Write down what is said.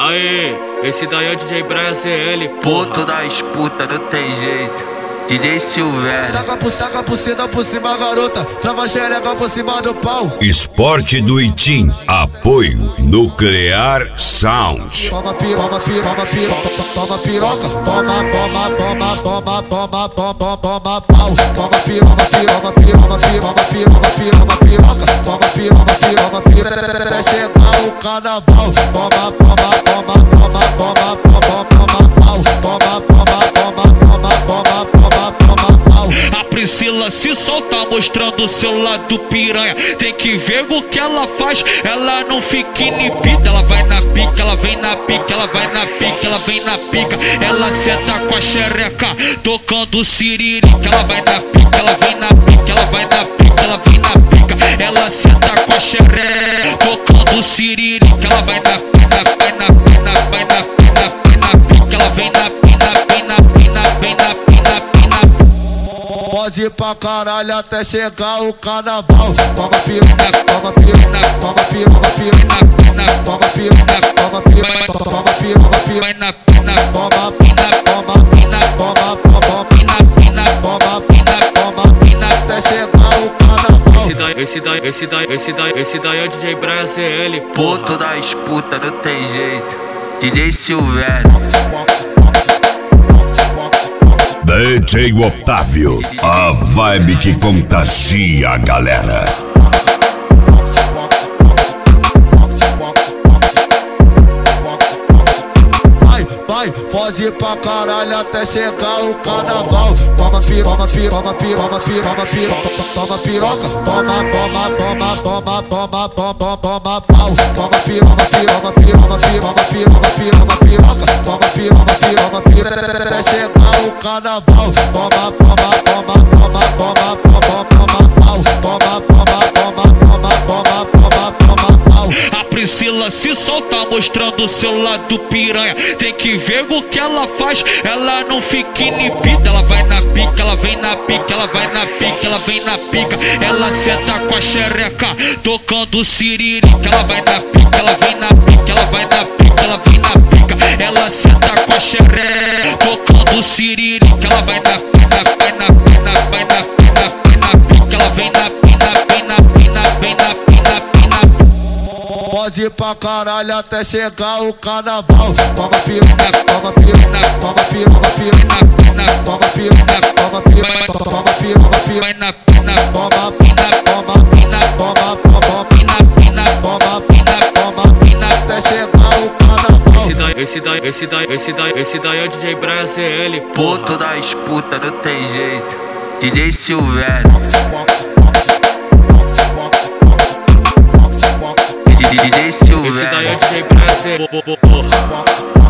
Aê, esse daí é o DJ Brian ZL, puto da disputa, não tem jeito. DJ Silvério. Taca por cima, por cima, garota. Trava xereca por cima do pau. Esporte do Itim. Apoio Nuclear Sound. Toma piroca, toma piroca. Toma piroca, toma pau. Toma piroca, toma piroca. É chegar o carnaval. Toma pau. A Priscila se solta mostrando o seu lado piranha. Tem que ver o que ela faz, ela não fica inibida. Ela vai na pica, ela vem na pica, ela vai na pica, ela vem na pica. Ela senta com a xereca, tocando siririca. Ela vai na pica, ela vem na pica, ela vai na pica, ela vem na pica. Ela senta com a xereca, tocando siririca. Ela vai na pica, ela vem na pica. Pode ir pra caralho até chegar o carnaval. Toma piroca, toma piroca. Vai na até chegar o carnaval. Esse daí é o DJ Brian ZL, puto da disputa, não tem jeito. DJ Silvério. DJ Otávio, a vibe que contagia a galera. Vai, pode ir pra caralho até chegar o carnaval. Toma piroca, toma piroca. Toma piroca, toma pau. Toma piroca, até chegar o carnaval. Toma pau. A Priscila se solta mostrando o seu lado piranha. Tem que ver o que ela faz, ela não fica inibida. Ela vai na pica, ela vem na pica, ela vai na pica, ela vem na pica. Ela senta com a xereca, tocando siririca. Ela vai na pica, ela vem na pica, ela vai na pica, ela vem na pica. Ela senta com a xereca, tocando siririca. Ela vai na pica, ela vem na pica. Pode ir pra caralho até chegar o carnaval. Toma piroca, toma piroca. Vai na até chegar o carnaval. Esse daí é o DJ Brian ZL, puto da disputa, não tem jeito. DJ Silvério. esse daí é o DJ Brian ZL.